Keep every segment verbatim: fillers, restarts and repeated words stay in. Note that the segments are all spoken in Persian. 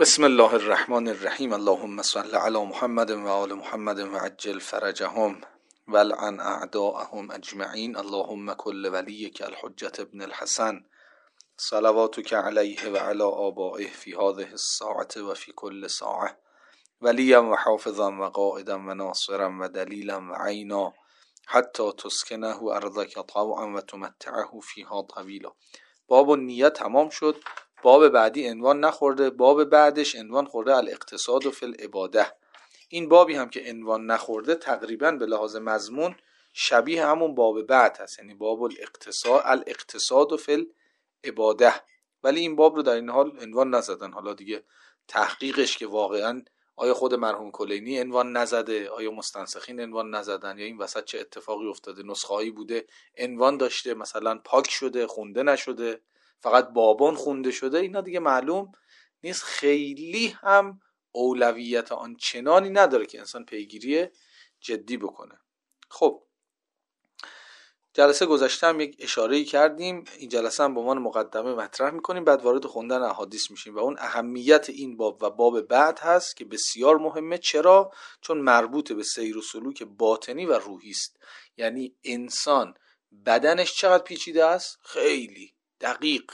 بسم الله الرحمن الرحیم. اللهم صل علی محمد و آل محمد و عجل فرجهم و لعن اعداءهم اجمعین. اللهم کل ولیک الحجة ابن الحسن صلواتک علیه و علی آبائه فی هذه الساعة و فی کل ساعة ولیا و حافظا و قائدا و ناصرا و دلیلا و عینا حتی تسکنه ارضک طوعا و تمتعه فیها طویلا. باب النیت تمام شد. باب بعدی عنوان نخورده، باب بعدش عنوان خورده الاقتصاد فی العباده. این بابی هم که عنوان نخورده تقریبا به لحاظ مضمون شبیه همون باب بعد هست، یعنی باب الاقتصاد الاقتصاد فی العباده، ولی این باب رو در این حال عنوان نزدن. حالا دیگه تحقیقش که واقعا آیا خود مرحوم کلینی عنوان نزده، آیا مستنسخین عنوان نزدن، یا این وسط چه اتفاقی افتاده، نسخه هایی بوده عنوان داشته مثلا پاک شده خونده نشده، فقط بابان خونده شده، اینا دیگه معلوم نیست. خیلی هم اولویت آن چنانی نداره که انسان پیگیری جدی بکنه. خب جلسه گذشته هم یک اشاره‌ای کردیم، این جلسه هم به عنوان مقدمه مطرح می‌کنیم، بعد وارد خوندن احادیث میشیم و اون اهمیت این باب و باب بعد هست که بسیار مهمه. چرا؟ چون مربوط به سیر و سلوک باطنی و روحی است. یعنی انسان بدنش چقدر پیچیده است، خیلی دقیق،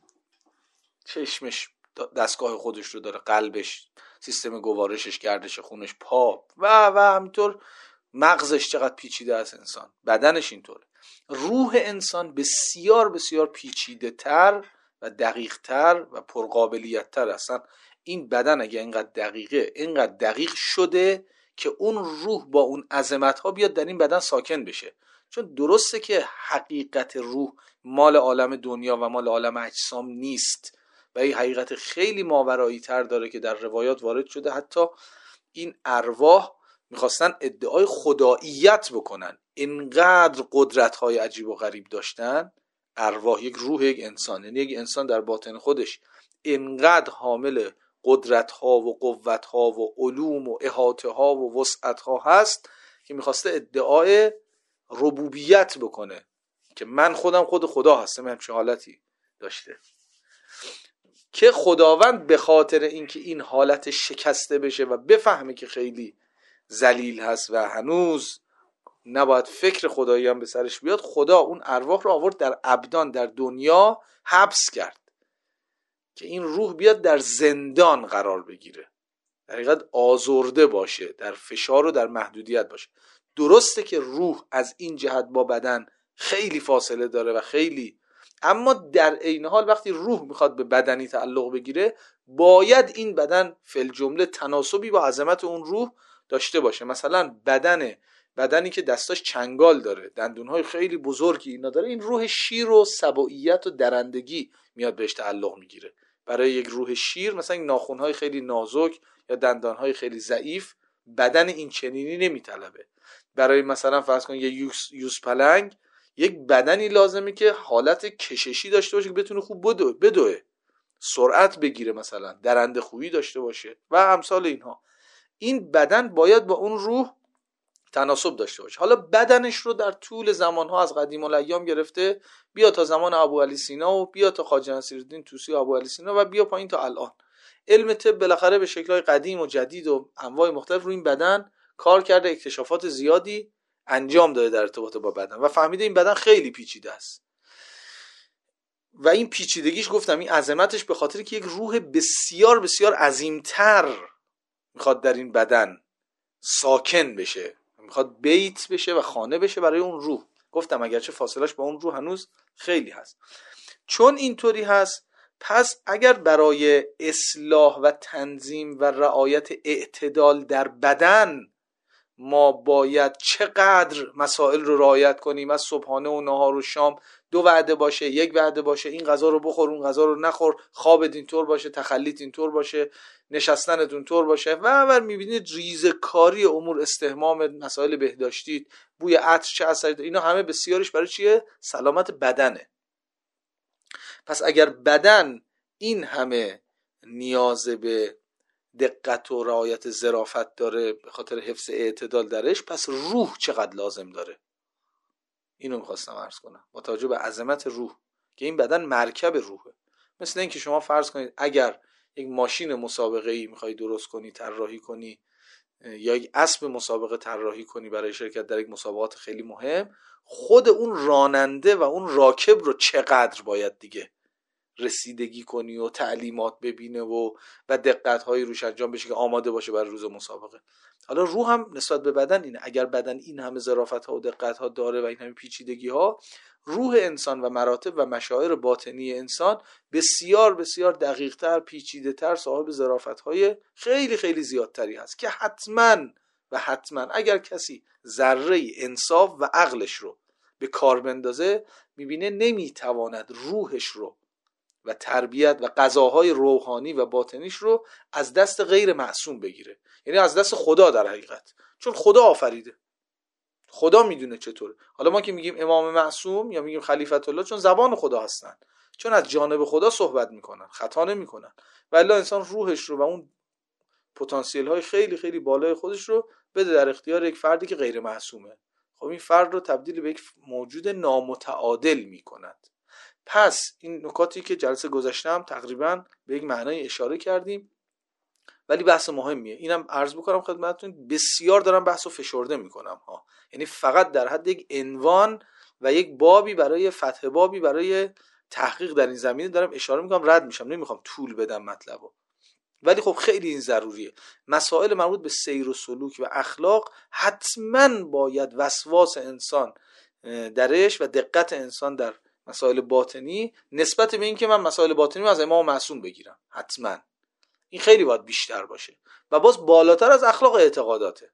چشمش دستگاه خودش رو داره، قلبش، سیستم گوارشش، گردش خونش، پا و و همینطور مغزش چقدر پیچیده است. انسان بدنش اینطوره. روح انسان بسیار بسیار پیچیده تر و دقیق تر و پرقابلیت تر هستن. این بدن اگه اینقدر دقیقه، اینقدر دقیق شده که اون روح با اون عظمت ها بیاد در این بدن ساکن بشه. چون درسته که حقیقت روح مال عالم دنیا و مال عالم اجسام نیست و این حقیقت خیلی ماورایی تر داره که در روایات وارد شده. حتی این ارواح میخواستن ادعای خداییت بکنن، اینقدر قدرت‌های عجیب و غریب داشتن. ارواح، یک روح یک انسان، یعنی یک انسان در باطن خودش اینقدر حامل قدرت‌ها و قوت‌ها و علوم و احاطه‌ها و وسعت‌ها هست که میخواسته ادعای ربوبیت بکنه که من خودم خود خدا هستم. همچین حالتی داشته که خداوند به خاطر اینکه این حالت شکسته بشه و بفهمه که خیلی ذلیل هست و هنوز نباید فکر خدایی هم به سرش بیاد، خدا اون ارواح رو آورد در ابدان، در دنیا حبس کرد که این روح بیاد در زندان قرار بگیره، در حقیقت آزرده باشه، در فشار و در محدودیت باشه. درسته که روح از این جهت با بدن خیلی فاصله داره و خیلی، اما در عین حال وقتی روح میخواد به بدنی تعلق بگیره باید این بدن فل جمله تناسبی با عظمت اون روح داشته باشه. مثلا بدن بدنی که دستاش چنگال داره، دندونهای خیلی بزرگی اینا داره، این روح شیر و سبوعیت و درندگی میاد بهش تعلق میگیره. برای یک روح شیر مثلا ناخنهای خیلی نازک یا دندانهای خیلی ضعیف بدن این چنینی نمیطلبه. برای مثلا فرض کن یه یوز, یوز پلنگ یک بدنی لازمه که حالت کششی داشته باشه که بتونه خوب بدوه بدوه سرعت بگیره، مثلا درنده خویی داشته باشه و امثال اینها. این بدن باید با اون روح تناسب داشته باشه. حالا بدنش رو در طول زمانها از قدیم الایام گرفته، بیا تا زمان ابو علی سینا و بیا تا خواجه نصیرالدین طوسی و ابو علی سینا و بیا پایین تا الان. علم طب بالاخره به شکل‌های قدیم و جدید و انواع مختلف روی این بدن کار کرده، اکتشافات زیادی انجام داده در ارتباط با بدن و فهمیده این بدن خیلی پیچیده است. و این پیچیدگیش گفتم این عظمتش به خاطر که یک روح بسیار بسیار عظیمتر میخواد در این بدن ساکن بشه، میخواد بیت بشه و خانه بشه برای اون روح. گفتم اگرچه فاصلش با اون روح هنوز خیلی هست. چون اینطوری هست پس اگر برای اصلاح و تنظیم و رعایت اعتدال در بدن ما باید چقدر مسائل رو رعایت کنیم، از صبحانه و نهار و شام دو وعده باشه، یک وعده باشه، این غذا رو بخور اون غذا رو نخور، خوابت اینطور باشه، تخلیت اینطور باشه، نشستنت اونطور باشه و و میبینید ریزکاری امور، استحمام مسائل بهداشتی، بوی عطر چه اثری داره، اینا همه بسیارش برای چیه؟ سلامت بدنه. پس اگر بدن این همه نیاز به دقت و رعایت ظرافت داره به خاطر حفظ اعتدال درش، پس روح چقدر لازم داره. اینو میخواستم عرض کنم با توجه به عظمت روح که این بدن مرکب روحه. مثل این که شما فرض کنید اگر یک ماشین مسابقه‌ای میخوای درست کنی، طراحی کنی، یا یک اسب مسابقه طراحی کنی برای شرکت در یک مسابقات خیلی مهم، خود اون راننده و اون راکب رو چقدر باید دیگه رسیدگی کنی و تعلیمات ببینه و و دقت‌هایی روش انجام بشه که آماده باشه برای روز مسابقه. حالا روح هم نسبت به بدن اینه. اگر بدن این همه ظرافت‌ها و دقت‌ها داره و این همه پیچیدگی‌ها، روح انسان و مراتب و مشاعر باطنی انسان بسیار بسیار دقیق‌تر، پیچیده‌تر، صاحب ظرافت‌های خیلی خیلی زیادتری هست که حتماً و حتماً اگر کسی ذره انصاف و عقلش رو به کار بندازه، می‌بینه نمی‌تواند روحش رو و تربیت و غذاهای روحانی و باطنیش رو از دست غیر معصوم بگیره، یعنی از دست خدا در حقیقت، چون خدا آفریده، خدا میدونه چطوره. حالا ما که میگیم امام معصوم یا میگیم خلیفت الله، چون زبان خدا هستن، چون از جانب خدا صحبت میکنن، خطا نمیکنن. ولی انسان روحش رو و اون پتانسیل های خیلی خیلی بالای خودش رو بده در اختیار یک فردی که غیر معصومه، خب این فرد رو تبدیل به یک موجود نامتعادل میکند. پس این نکاتی که جلسه گذاشتم تقریبا به یک معنای اشاره کردیم، ولی بحث مهمیه. اینم عرض بکنم خدمتتون، بسیار دارم بحثو فشرده میکنم ها، یعنی فقط در حد یک عنوان و یک بابی برای فتح بابی برای تحقیق در این زمینه دارم اشاره میکنم، رد میشم، نمیخوام طول بدم مطلبو، ولی خب خیلی این ضروریه. مسائل مربوط به سیر و سلوک و اخلاق حتما باید وسواس انسان درش و دقت انسان در مسائل باطنی نسبت به این که من مسائل باطنی رو از امام معصوم بگیرم، حتما این خیلی باید بیشتر باشه و باز بالاتر از اخلاق اعتقاداته.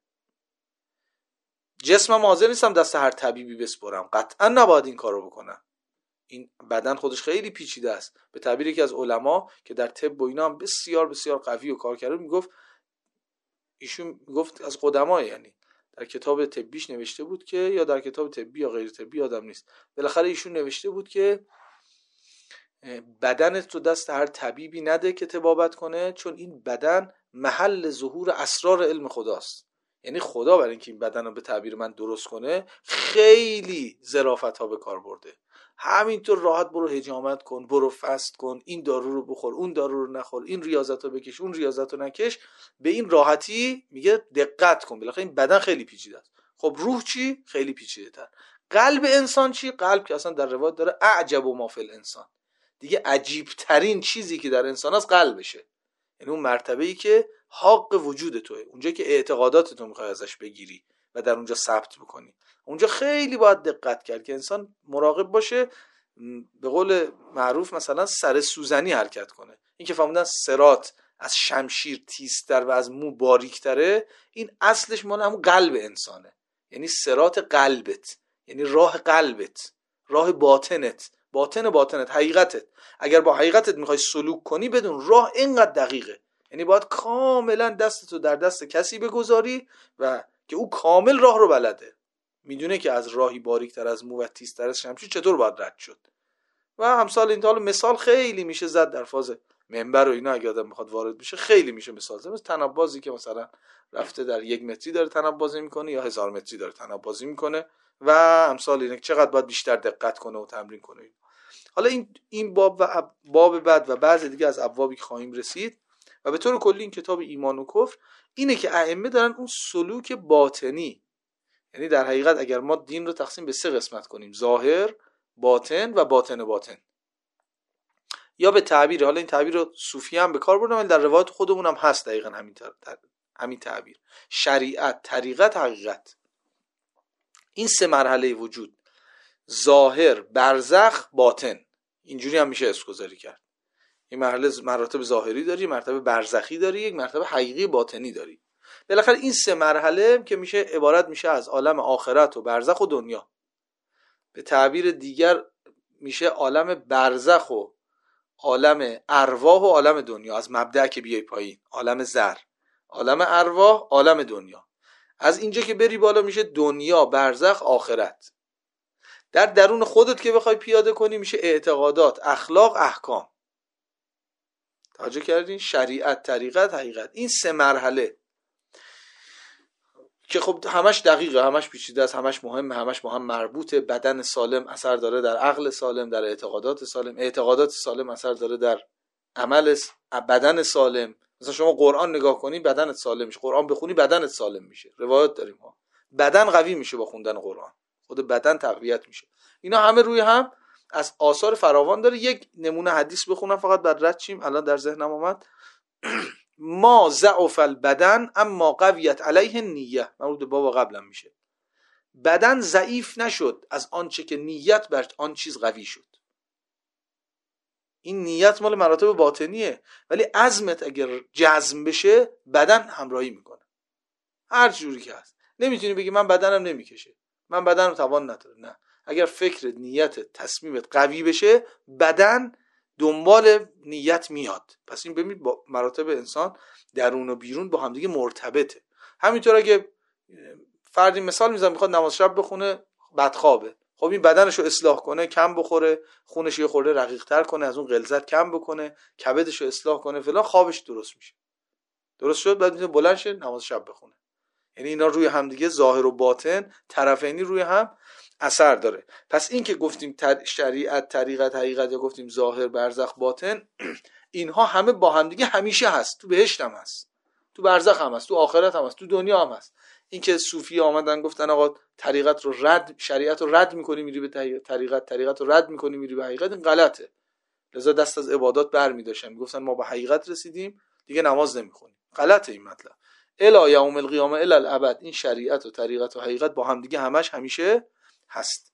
جسمم حاضر نیستم دست هر طبیبی بسپرم، قطعا نباید این کارو بکنم. این بدن خودش خیلی پیچیده است. به تعبیر یکی از علما که در طب و اینا هم بسیار بسیار قوی و کار کرده، میگفت، ایشون میگفت از قدما، یعنی در کتاب طبیش نوشته بود که، یا در کتاب طبی یا غیر طبی یادم نیست، بالاخره ایشون نوشته بود که بدنت رو دست هر طبیبی نده که طبابت کنه، چون این بدن محل ظهور اسرار علم خداست. یعنی خدا برای اینکه این بدن رو به تعبیر من درست کنه خیلی ظرافت ها به کار برده. همینطور راحت برو حجامت کن، برو فست کن، این دارو رو بخور، اون دارو رو نخور، این ریاضت رو بکش، اون ریاضت رو نکش، به این راحتی میگه دقت کن. بالاخره این بدن خیلی پیچیده است. خب روح چی؟ خیلی پیچیده تر. قلب انسان چی؟ قلب که اصلا در روایت داره اعجب و ما فی الانسان، دیگه عجیب ترین چیزی که در انسان است قلبشه. یعنی اون مرتبه‌ای که حق وجود توئه، اونجا که اعتقادات تو میخوای ازش بگیری و در اونجا ثبت بکنی، اونجا خیلی باید دقت کرد که انسان مراقب باشه، به قول معروف مثلا سر سوزنی حرکت کنه. این که فهمیدن صراط از شمشیر تیزتر و از مو باریکتره، این اصلش مال همون قلب انسانه. یعنی صراط قلبت، یعنی راه قلبت، راه باطنت، باطن باطنت، حقیقتت. اگر با حقیقتت میخوای سلوک کنی، بدون راه اینقدر دقیقه، یعنی باید کاملا دستتو در دست کسی بگذاری و که او کامل راه رو بلده، میدونه که از راهی باریکتر از مو و تیزتر از شمشیر چطور باید رد شد و همسال این. حالا مثال خیلی میشه زد در فاز منبر و اینا، اگه آدم بخواد وارد بشه خیلی میشه مثال زد. مثل طناب بازی که مثلا رفته در یک متری داره طناب بازی میکنه یا هزار متری داره طناب بازی میکنه و همسال اینه، چقدر باید بیشتر دقت کنه و تمرین کنه. حالا این این باب و باب بعد و بعضی دیگه از ابوابی که خواهیم رسید و به طور کلی این کتاب ایمان و کفر اینه که ائمه دارن اون سلوک باطنی، یعنی در حقیقت اگر ما دین رو تقسیم به سه قسمت کنیم، ظاهر، باطن و باطن باطن، یا به تعبیر، حالا این تعبیر رو صوفی هم به کار بردن ولی در روایت خودمون هم هست دقیقاً همین همین تعبیر، شریعت، طریقت، حقیقت. این سه مرحله وجود، ظاهر، برزخ، باطن، اینجوری هم میشه اسم‌گذاری کرد. این مرحله مراتب ظاهری داری، مرتبه برزخی داری، یک مرتبه حقیقی باطنی داری. بالاخره این سه مرحله که میشه عبارت میشه از عالم آخرت و برزخ و دنیا. به تعبیر دیگر میشه عالم برزخ و عالم ارواح و عالم دنیا. از مبدأ که بیای پایین، عالم زر، عالم ارواح، عالم دنیا. از اینجا که بری بالا میشه دنیا، برزخ، آخرت. در درون خودت که بخوای پیاده کنی میشه اعتقادات، اخلاق، احکام. توجه کردین؟ شریعت، طریقت، حقیقت. این سه مرحله که خب همش دقیقه، همش پیچیده است، همش مهمه، همش با هم مربوطه. بدن سالم اثر داره در عقل سالم، در اعتقادات سالم، اعتقادات سالم اثر داره در عمل بدن سالم. مثلا شما قرآن نگاه کنی بدنت سالم میشه، قرآن بخونی بدنت سالم میشه. روایت داریم ها، بدن قوی میشه با خوندن قرآن، خود بدن تقویت میشه. اینا همه روی هم از آثار فراوان داره. یک نمونه حدیث بخونم فقط بعد رد شیم، الان در ذهنم اومد. ما ضعف البدن اما قویت علیه نیه، مربوط به بابا قبلم میشه. بدن ضعیف نشد از آنچه که نیت بر آن چیز قوی شد. این نیت مال مراتب باطنیه، ولی عزمت اگر جزم بشه بدن همراهی میکنه هر جوری که هست. نمیتونی بگی من بدنم نمیکشه، من بدنم توان نداره. نه، اگر فکر نیت تصمیمت قوی بشه بدن دنبال نیت میاد. پس این ببین با مراتب انسان درون و بیرون با همدیگه مرتبطه. همینطور اگه فردی مثال میزنم میخواد نماز شب بخونه بدخوابه، خب این بدنشو اصلاح کنه، کم بخوره، خونش یه خورده رقیق‌تر کنه، از اون غلظت کم بکنه، کبدشو اصلاح کنه فلان، خوابش درست میشه. درست شد، بعد میتونه بلند شه نماز شب بخونه. یعنی اینا روی هم دیگه ظاهر و باطن طرفینی روی هم اثر داره. پس این که گفتیم شریعت، طریقت، حقیقت، یا گفتیم ظاهر، برزخ، باطن، اینها همه با هم دیگه همیشه هست. تو بهشت هم هست، تو برزخ هم هست، تو آخرت هم هست، تو دنیا هم هست. این که صوفی آمدن گفتن آقا طریقت رو رد، شریعت رو رد میکنی میری به طریقت، طریقت رو رد میکنی میری به حقیقت، این غلطه. لذا دست از عبادات برمی‌داشتن، میگفتن ما به حقیقت رسیدیم دیگه نماز نمیخونیم. غلطه این مطلب. الی یوم القیامه الی الابد، این شریعت و طریقت و حقیقت با هم دیگه همش همیشه هست.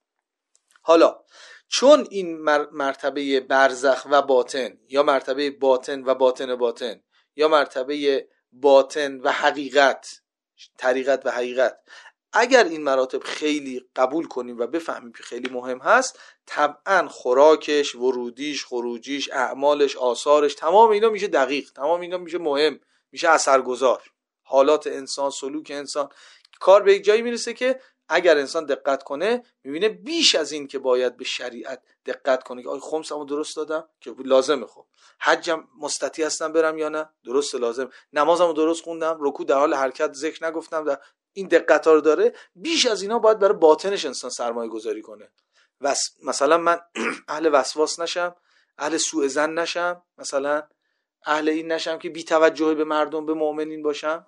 حالا چون این مرتبه برزخ و باطن، یا مرتبه باطن و باطن باطن، یا مرتبه باطن و حقیقت، طریقت و حقیقت، اگر این مراتب خیلی قبول کنیم و بفهمیم که خیلی مهم هست، طبعا خوراکش، ورودیش، خروجیش، اعمالش، آثارش، تمام اینا میشه دقیق، تمام اینا میشه مهم، میشه اثرگذار. حالات انسان، سلوک انسان، کار به یک جایی میرسه که اگر انسان دقت کنه میبینه بیش از این که باید به شریعت دقت کنه که آیا خمسمو درست دادم که لازمه، خب حجم مستطیع هستم برم یا نه، درست، لازم، نمازمو درست خوندم، رکوع در حال حرکت ذکر نگفتم، در این دقت ها رو داره. بیش از اینا باید برای باطنش انسان سرمایه گذاری کنه. وس... مثلا من اهل وسواس نشم، اهل سوء ظن نشم، مثلا اهل این نشم که بی توجه به مردم، به مؤمنین باشم.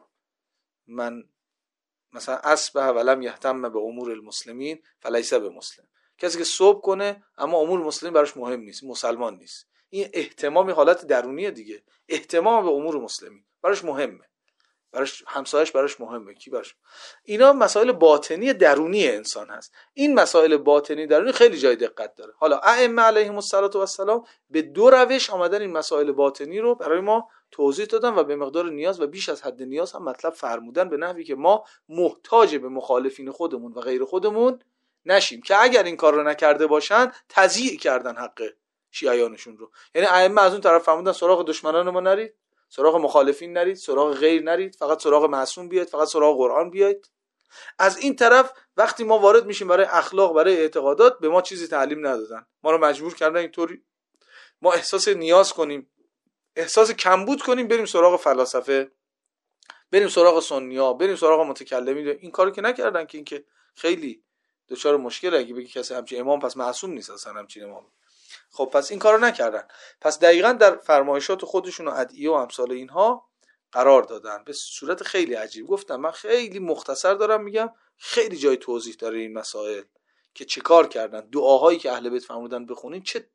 من مثلا اصبح ولم یهتم به امور المسلمین فلیس به مسلم، کسی که صبح کنه اما امور مسلمین براش مهم نیست، مسلمان نیست. این اهتمامی حالت درونیه دیگه، اهتمام به امور مسلمین براش مهمه، براش همسایش براش مهمه، کی براش. اینا مسائل باطنی درونی انسان هست. این مسائل باطنی درونی خیلی جای دقت داره. حالا ائمه علیهم السلام به دو روش آمدن این مسائل باطنی رو برای ما توضیح دادن و به مقدار نیاز و بیش از حد نیاز هم مطلب فرمودن، به نحوی که ما محتاج به مخالفین خودمون و غیر خودمون نشیم که اگر این کار رو نکرده باشن تضییع کردن حق شیعیانشون رو. یعنی ائمه از اون طرف فرمودن سراغ دشمنان ما نرید، سراغ مخالفین نرید، سراغ غیر نرید، فقط سراغ معصوم بیاید، فقط سراغ قرآن بیاید. از این طرف وقتی ما وارد میشیم برای اخلاق، برای اعتقادات، به ما چیزی تعلیم ندادن، ما رو مجبور کردن اینطوری ما احساس نیاز کنیم، احساس کمبود کنیم، بریم سراغ فلاسفه، بریم سراغ سنی‌ها، بریم سراغ متکلمین. این کارو که نکردن که این که خیلی دچار مشکل اگه بگی کسی همچین امام پس معصوم نیست اصلا همچین امام. خب پس این کارو نکردن. پس دقیقاً در فرمایشات خودشون و ادعیه و امثال اینها قرار دادن به صورت خیلی عجیب. گفتم من خیلی مختصر دارم میگم، خیلی جای توضیح داره این مسائل که چه کار کردن. دعاهایی که اهل بیت فرمودن بخونین چه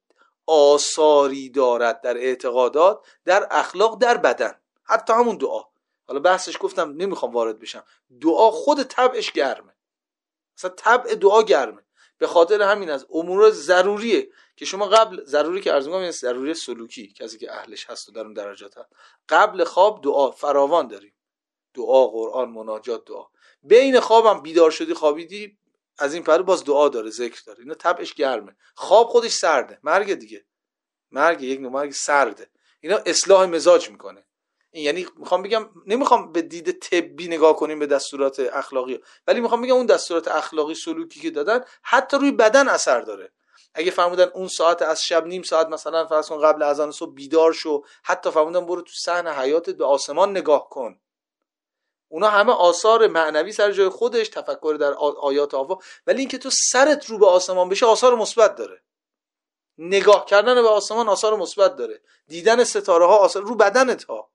آثاری دارد در اعتقادات، در اخلاق، در بدن. حتی همون دعا، حالا بحثش گفتم نمیخوام وارد بشم، دعا خود طبعش گرمه، مثلا طبع دعا گرمه. به خاطر همین از امور ضروریه که شما قبل، ضروری که عرض می‌کنم این ضروری سلوکی، کسی که اهلش هست و در اون درجات هست، قبل خواب دعا فراوان داریم، دعا، قرآن، مناجات، دعا. بین خوابم بیدار شدی خوابیدی، از این پره باز دعا داره، ذکر داره. اینا طبعش گرمه. خواب خودش سرده، مرگ دیگه، مرگ یک نوع مرگ سرده. اینا اصلاح مزاج میکنه. این یعنی میخوام بگم، نمیخوام به دید طبی نگاه کنیم به دستورات اخلاقی، ولی میخوام بگم اون دستورات اخلاقی سلوکی که دادن حتی روی بدن اثر داره. اگه فرمودن اون ساعت از شب نیم ساعت مثلا فرض کن قبل اذان صبح بیدار شو، حتی فرمودن برو تو صحن حیاتت به آسمان نگاه کن، اونا همه آثار معنوی سر جای خودش، تفکر در آیات آوا، ولی اینکه تو سرت رو به آسمان بشه آثار مثبت داره. نگاه کردن به آسمان آثار مثبت داره، دیدن ستاره ها آثار رو بدنت ها.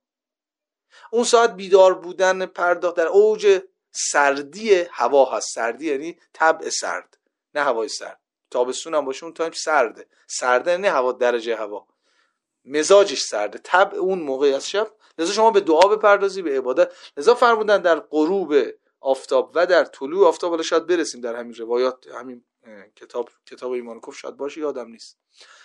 اون ساعت بیدار بودن، پرداخت در اوج سردی هوا هست. سردی یعنی طبع سرد، نه هوای سرد. تابستون هم باشه اون تایم سرده. سرده نه هوا، درجه هوا مزاجش سرده، طبع اون موقع از شب. لذا شما به دعا بپردازی، به عبادت. لذا فرمودن در غروب آفتاب و در طلوع آفتاب، حالا شاید برسیم در همین روایات، همین کتاب کتاب ایمان کفر شاید باشه، یادم نیست،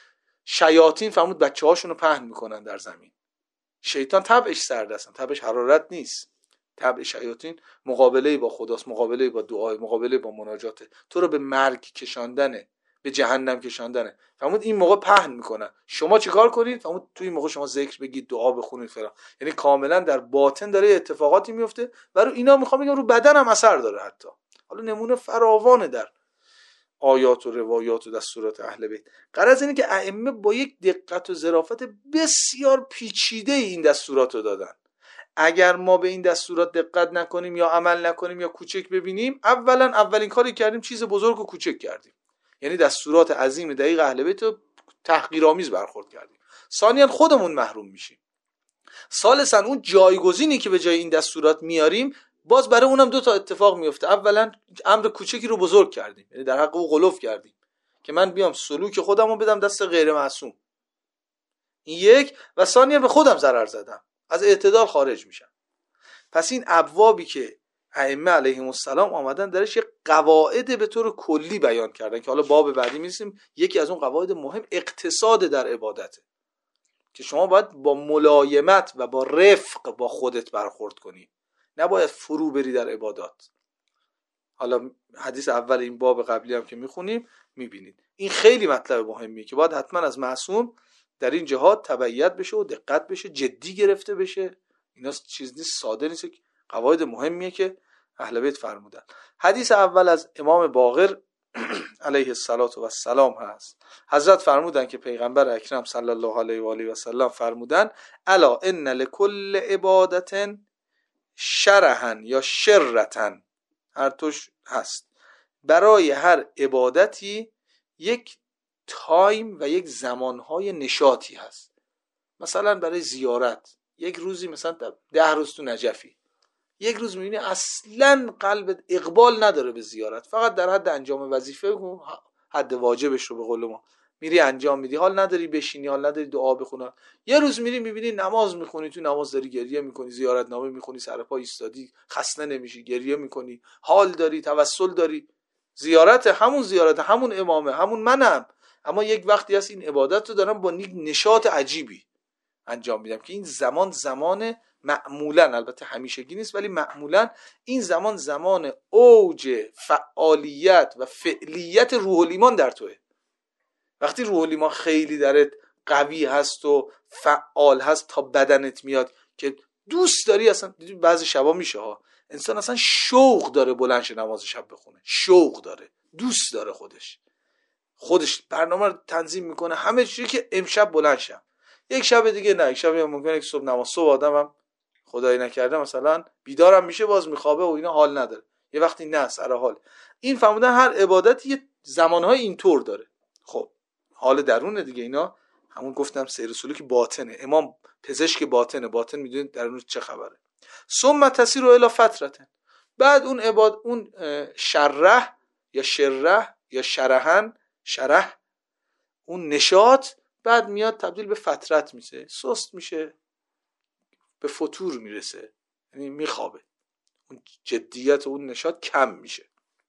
شیاطین فرمود بچه هاشون رو پهن میکنن در زمین. شیطان طبعش سرد است، طبعش حرارت نیست. طبع شیاطین مقابله با خداست، مقابله با دعای، مقابله با مناجات، تو رو به مرگ کشاندنه، به جهنم کشاندنه. فرمود این موقع پهن میکنن، شما چیکار کنید؟ فرمود توی این موقع شما ذکر بگید، دعا بخونید فلان. یعنی کاملا در باطن داره اتفاقاتی میفته و رو اینا میخوام بگم رو بدن هم اثر داره. حتی حالا نمونه فراوانه در آیات و روایات و دستورات اهل بیت. غرض اینه که ائمه با یک دقت و ظرافت بسیار پیچیده این دستورات رو دادن. اگر ما به این دستورات دقت نکنیم یا عمل نکنیم یا کوچک ببینیم، اولا اولین کاری کردیم چیز بزرگ و کوچک کردیم، یعنی دستورات عظیم دقیق اهل بیت رو تحقیرآمیز برخورد کردیم. ثانیاً خودمون محروم میشیم. ثالثاً اون جایگزینی که به جای این دستورات میاریم، باز برای اونم دو تا اتفاق میفته. اولا امر کوچکی رو بزرگ کردیم، یعنی در حق او غلو کردیم که من بیام سلوک خودم رو بدم دست غیر معصوم، این یک. و ثانیاً به خودم ضرر زدم، از اعتدال خارج میشم. پس این ابوابی که ائمه علیهم السلام آمدن درش یک قواعد به طور کلی بیان کردن که حالا باب بعدی میرسیم. یکی از اون قواعد مهم اقتصاد در عبادته که شما باید با ملایمت و با رفق با خودت برخورد کنی، نباید فرو بری در عبادات. حالا حدیث اول این باب قبلی هم که میخونیم میبینید این خیلی مطلب مهمیه که باید حتما از معصوم در این جهات تبعیت بشه و دقت بشه، جدی گرفته بشه. اینا چیز نیست، ساده نیست، قواعد مهمیه که اهل بیت فرمودن. حدیث اول از امام باقر علیه الصلاة و السلام هست. حضرت فرمودن که پیغمبر اکرم صلی الله علیه و آله و سلم فرمودن الا ان لکل عبادت شرحن یا شرتن، هر توش هست، برای هر عبادتی یک تایم و یک زمانهای نشاطی هست. مثلا برای زیارت یک روزی مثلا ده روز تو نجفی، یک روز میبینی اصلا قلبت اقبال نداره به زیارت، فقط در حد انجام وظیفه و حد واجبش رو به قول ما میری انجام میدی، حال نداری بشینی، حال نداری دعا بخونی. یه روز میری میبینی نماز میخونی، تو نماز داری گریه میکنی، زیارت نامه میخونی، سر پا ایستادی، خسته نمیشی، گریه میکنی، حال داری، توسل داری. زیارت همون زیارت همون امامه، همون منم، اما یک وقتی هست این عبادت رو دارم با نشاط عجیبی انجام میدم که این زمان زمان معمولا، البته همیشگی نیست ولی معمولا این زمان زمان اوج فعالیت و فعلیت روح الایمان در توه. وقتی روح الایمان خیلی درت قوی هست و فعال هست تا بدنت میاد که دوست داری، اصلا بعضی شبا میشه ها انسان اصلا شوق داره بلند شه نماز شب بخونه، شوق داره، دوست داره، خودش خودش برنامه رو تنظیم میکنه همه چیزی که امشب بلند شم. یک شب دیگه نه، یک شب ممکنه یک صبح نماز صبح آدمم خدای نکرده مثلا بیدارم میشه باز میخوابه و اینا، حال نداره، یه وقتی نه سر حال. این فرمودن هر عبادتی یه زمانهای اینطور داره. خب حال درونه دیگه، اینا همون گفتم سیر سلوک باطنه، امام پزشک باطنه، باطن میدونید درون چه خبره. ثم تسیر الی فترة، بعد اون عباد اون شرح یا شرح یا شرحن شرح اون نشاط بعد میاد تبدیل به فترت میشه، سست میشه، به فتور میرسه، یعنی میخوابه، اون جدیت اون نشاط کم میشه.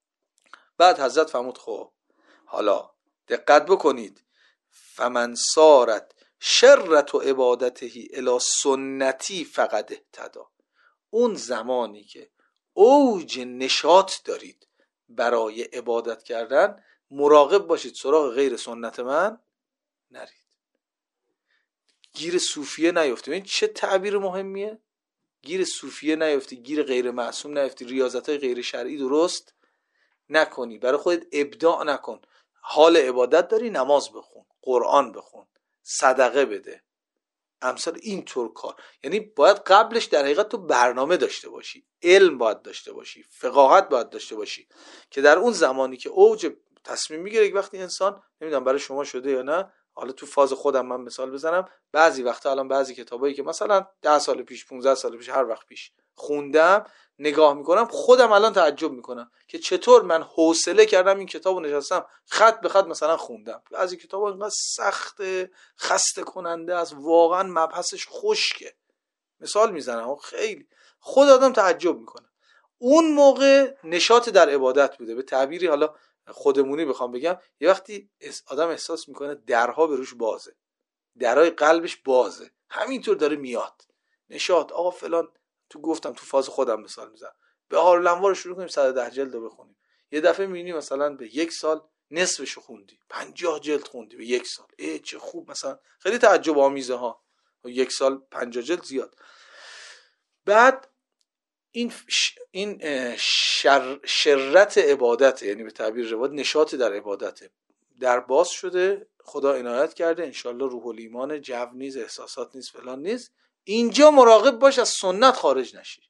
بعد حضرت فرمود خب حالا دقت بکنید، فمن صارت شرت و عبادتهی الی سنتی فقد اهتدی، اون زمانی که اوج نشاط دارید برای عبادت کردن، مراقب باشید سراغ غیر سنت من نرید، گیر صوفیه نیفتی. این چه تعبیر مهمیه، گیر صوفیه نیفتی، گیر غیر معصوم نیفتی، ریاضت‌های غیر شرعی درست نکنی، برای خودت ابداع نکن. حال عبادت داری، نماز بخون، قرآن بخون، صدقه بده، امثال اینطور کار. یعنی باید قبلش در حقیقت تو برنامه داشته باشی، علم باید داشته باشی، فقاهت باید داشته باشی که در اون زمانی که اوج تصمیم میگیره، یک وقتی انسان، نمیدونم برای شما شده یا نه، حالا تو فاز خودم من مثال بزنم، بعضی وقتا الان بعضی کتابایی که مثلا ده سال پیش پانزده سال پیش هر وقت پیش خوندم نگاه میکنم، خودم الان تعجب میکنم که چطور من حوصله کردم این کتابو نشستم خط به خط مثلا خوندم. بعضی کتابا اینقدر سخته، خسته کننده است، واقعا مبحثش خشکه. مثال میزنم خیلی خود آدم تعجب میکنه. اون موقع نشاط در عبادت بوده، به تعبیری حالا خودمونی بخوام بگم، یه وقتی آدم احساس میکنه درها به روش بازه، درهای قلبش بازه، همینطور داره میاد نشاط. آقا فلان، تو گفتم تو فاز خودم مثال میزنم، به حال الانوار شروع کنیم صد و ده جلد رو بخونیم، یه دفعه میبینی مثلا به یک سال نصفشو خوندی، پنجاه جلد خوندی به یک سال، ای چه خوب، مثلا خیلی تعجب آمیزه ها، یک سال پنجاه جلد زیاد. بعد این ش... این شر... شرت عبادته، یعنی به تعبیر روایت نشاط در عبادته، در باز شده، خدا عنایت کرده، انشالله روح الایمان، جو نیز، احساسات نیز، فلان نیز. اینجا مراقب باش از سنت خارج نشی،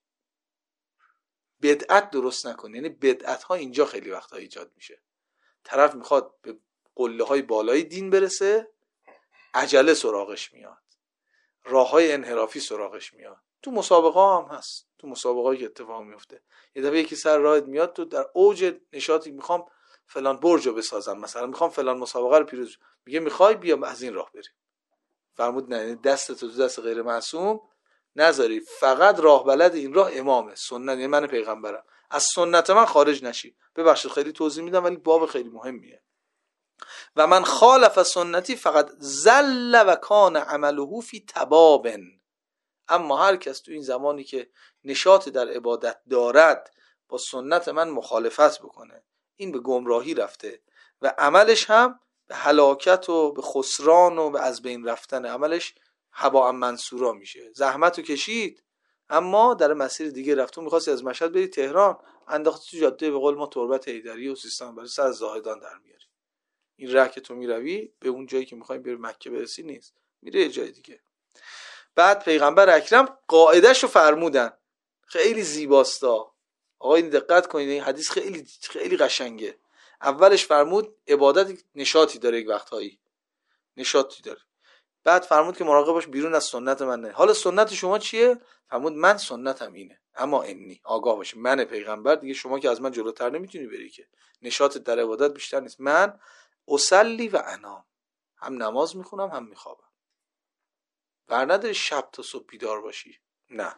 بدعت درست نکن. یعنی بدعت ها اینجا خیلی وقتا ایجاد میشه، طرف میخواد به قله های بالای دین برسه، عجله سراغش میاد، راه های انحرافی سراغش میاد. تو مسابقه هم هست، تو مسابقه که اتفاق میفته، یه دفعه یکی سر راهت میاد، تو در اوج نشاطی میخوام فلان برجو بسازم، مثلا میخوام فلان مسابقه رو پیروز، میگه میخوای بیا از این راه بریم. فرمود نه، دست تو دست غیر معصوم نذاری، فقط راه بلد این راه امامه، سنت، یعنی من پیغمبرم، از سنت من خارج نشی. ببخشید خیلی توضیح میدم ولی باب خیلی مهمیه. و من خالف سنتی فقط زل و کان عمله فی تبابن. اما هر کس تو این زمانی که نشاط در عبادت دارد با سنت من مخالفت بکنه، این به گمراهی رفته و عملش هم به هلاکت و به خسران و به از بین رفتن عملش هباء منصورا میشه. زحمتو کشید اما در مسیر دیگه رفت. تو می‌خواستی از مشهد بری تهران، انداختی تو جاده به قول ما تربت حیدری و سیستان برای سر زاهدان در میاری. این راه که تو میروی به اون جایی که می‌خوای بری مکه برسی نیست، میره یه جای دیگه. بعد پیغمبر اکرم قاعده‌شو فرمودن، خیلی زیباستا. آقا این دقت کنید، این حدیث خیلی خیلی قشنگه. اولش فرمود عبادت نشاطی داره، یک وقتایی نشاطی داره. بعد فرمود که مراقب باش بیرون از سنت من نه. حالا سنت شما چیه؟ فرمود من سنتم اینه، اما انی، آگاه باش، من پیغمبر دیگه، شما که از من جلوتر نمیتونی بری، که نشاط در عبادت بیشتر نیست. من اصلی و انام، هم نماز میخونم هم میخوابم. بر نداری شب تا صبح بیدار باشی، نه.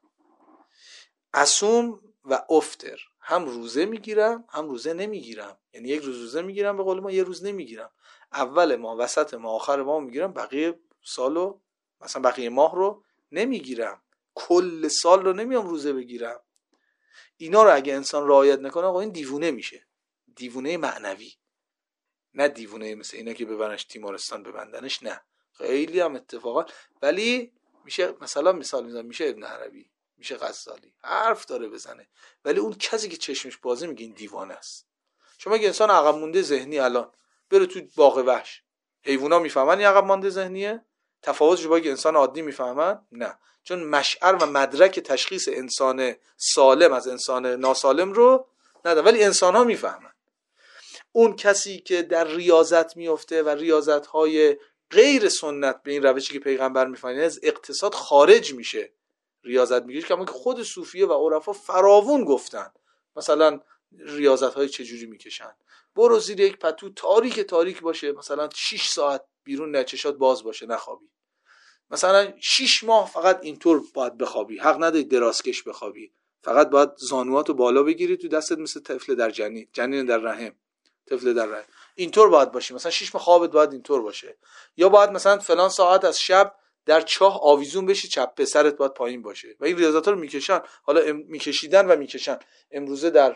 اصوم و افطر، هم روزه میگیرم هم روزه نمیگیرم، یعنی یک روز روزه میگیرم به قول ما، یه روز نمیگیرم. اول ماه، وسط ماه، آخر ماه میگیرم، بقیه سالو مثلا بقیه ماه رو نمیگیرم، کل سال رو نمیام روزه بگیرم. اینا رو اگه انسان رعایت نکنه آقا این دیوونه میشه، دیوونه معنوی، نه دیوونه مثل اینا که ببرنش تیمارستان ببندنش، نه. خیلی هم اتفاقا، ولی میشه مثلا مثال میزنم، میشه ابن عربی، میشه غزالی حرف داره بزنه، ولی اون کسی که چشمش بازه میگه این دیوانه است. شما اگه انسان عقب مونده ذهنی الان بره تو باغ وحش، حیونا میفهمن این عقب مونده ذهنیه؟ تفاوتش با اینکه انسان عادی میفهمن؟ نه، چون مشعر و مدرک تشخیص انسان سالم از انسان ناسالم رو نداره، ولی انسان ها میفهمن. اون کسی که در ریاضت میفته و ریاضت های غیر سنت به این روشی که پیغمبر میفهمه از اقتصاد خارج میشه، ریاضت میگیره که خود صوفیه و عرفا فراوون گفتن، مثلا ریاضت های چجوری میکشن، برو زیر یک پتو تاریک تاریک باشه، مثلا شش ساعت بیرون نچشات باز باشه نخوابی، مثلا شش ماه فقط اینطور باید بخوابی، حق نداری درازکش بخوابی، فقط باید زانواتو بالا بگیری تو دستت مثل طفل در جنین، جنین در رحم، طفل در رحم، اینطور باید باشی، مثلا شش ماه خوابت باید اینطور باشه، یا باید مثلا فلان ساعت از شب در چاه آویزون بشی، چپ پسرت باید پایین باشه. و این ریاضت‌ها رو میکشن، حالا ام... میکشیدن و میکشن. امروزه در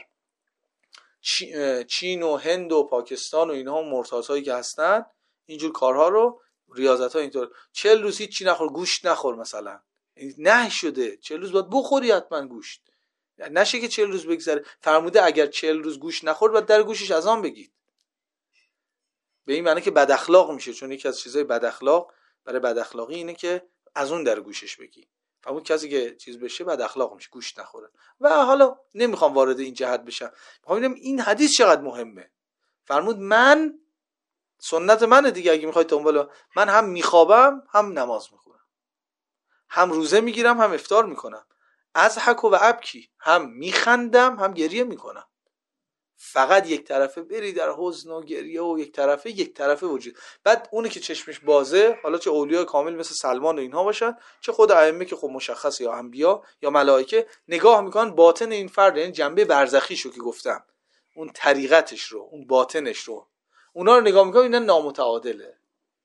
چین و هند و پاکستان و اینها مرتاضایی که هستن اینجور کارها رو، ریاضت‌ها اینطور، چهل روز هیچ چی نخور، گوشت نخور، مثلا نه شده چهل روز باید بخوری حتما گوشت، نشه که چهل روز بگذره. فرموده اگر چهل روز گوشت نخور باید در گوشش اذان بگید، به این معنی که بد اخلاق میشه، چون یکی از چیزای بد اخلاق برای بد اخلاقی اینه که از اون در گوشش بگی. فرمود کسی که چیز بشه بد اخلاق میشه، گوشت نخوره. و حالا نمیخوام وارد این جهت بشم، میخوام ببینم این حدیث چقدر مهمه. فرمود من سنت منه دیگه. اگه میخوای دنبال من، هم میخوابم هم نماز میخونم، هم روزه میگیرم هم افطار میکنم، اضحک و ابکی، هم میخندم هم گریه میکنم. فقط یک طرفه بری در حزن و گریه و یک طرفه یک طرفه وجود. بعد اونی که چشمش بازه، حالا چه اولیای کامل مثل سلمان و اینها باشن، چه خود ائمه که خب مشخصه، یا انبیا یا ملائکه، نگاه میکنن باطن این فرد، یعنی جنبه برزخیشو که گفتم، اون طریقتش رو، اون باطنش رو، اونا رو نگاه میکنن، اینا نامتعادله.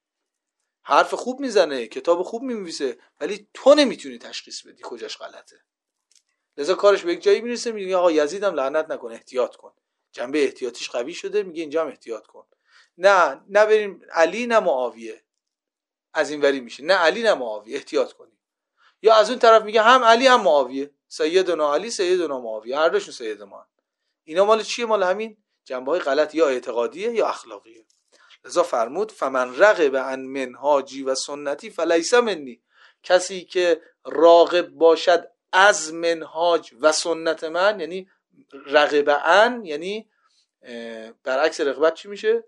حرف خوب میزنه، کتاب خوب می‌نویسه، ولی تو نمیتونی تشخیص بدی کجاش غلطه. لذا کارش به یک جایی میرسه، میگه آقا یزیدم لعنت نکن، احتیاط کن. جنبه احتیاطیش قوی شده، میگه اینجا هم احتیاط کن. نه نه بریم علی نه معاویه، از این وری میشه نه علی نه معاویه، احتیاط کنی. یا از اون طرف میگه هم علی هم معاویه، سیدنا علی سیدنا معاویه، هر دوشون سید ما. اینا مال چیه؟ مال همین جنبه‌های غلط، یا اعتقادیه یا اخلاقیه. لذا فرمود فمن رغب عن منهاجی و سنتی فلیس منی، کسی که راغب باشد از منهاج و سنت من، یعنی رغب عن، یعنی برعکس رغبت چی میشه؟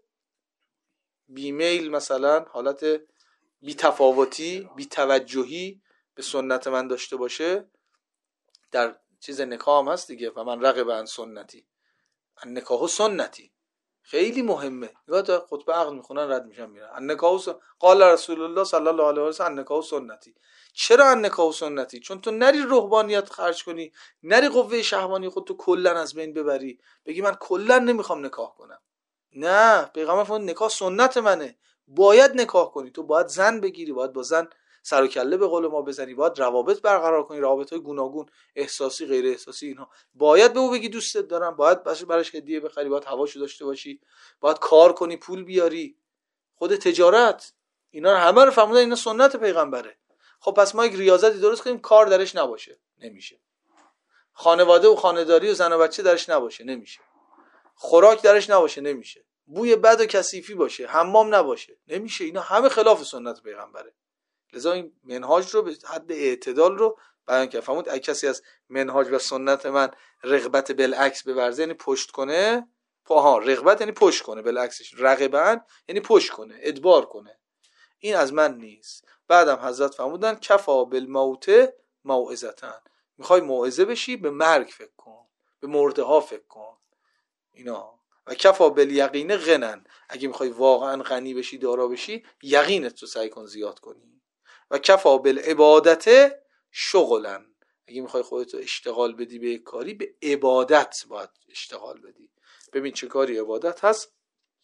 بیمیل، مثلا حالت بی‌تفاوتی، بی‌توجهی به سنت من داشته باشه. در چیز نکاح هم هست دیگه، فمن رغب عن سنتی النکاح سنتی، خیلی مهمه. نگاه تا خطبه عقد میخونن رد میشن میرن. النکاح سن... قال رسول الله صلی الله علیه و سلم النکاح سنتی. چرا النکاح سنتی؟ چون تو نری رهبانیت خرج کنی، نری قوه شهوانی خود تو کلا از بین ببری، بگی من کلا نمیخوام نکاح کنم. نه، پیغمبر فرمود نکاح سنت منه، باید نکاح کنی. تو باید زن بگیری، باید با زن سر و کله به قول ما بزنی، باید روابط برقرار کنی، روابط‌های گوناگون، احساسی غیر احساسی، اینها. باید به او بگی دوستت دارم، باید براش هدیه بخری، باید هواشو داشته باشی، باید کار کنی پول بیاری، خود تجارت، اینا همه رو فرمودن اینا سنت پیغمبره. خب پس ما یک ریاضتی درست کنیم کار درش نباشه، نمیشه. خانواده و خانه‌داری و زن و بچه درش نباشه، نمیشه. خوراک درش نباشه، نمیشه. بوی بد و کثیفی باشه، حمام نباشه، نمیشه. اینا همه خلاف سنت پیغمبره. لذا این منهاج رو به حد اعتدال رو بیان کرد. فرمود اگه کسی از منهاج و سنت من رغبت بالعکس بورزه، یعنی پشت کنه، ها رغبت یعنی پشت کنه، بالعکسش رغبن یعنی پشت کنه، ادبار کنه، این از من نیست. بعدم حضرت فرمودن کفا بالموت موعظتن، میخوای موعظه بشی به مرگ فکر کن، به مرده ها فکر کن. اینا و کفا بالیقین غنن، اگه میخوای واقعا غنی بشی، دارا بشی، یقینت رو سعی کن زیاد کنی. و کفا بالعبادت شغلن، اگه میخوای خودت رو اشتغال بدی به یک کاری، به عبادت باید اشتغال بدی. ببین چه کاری عبادت هست،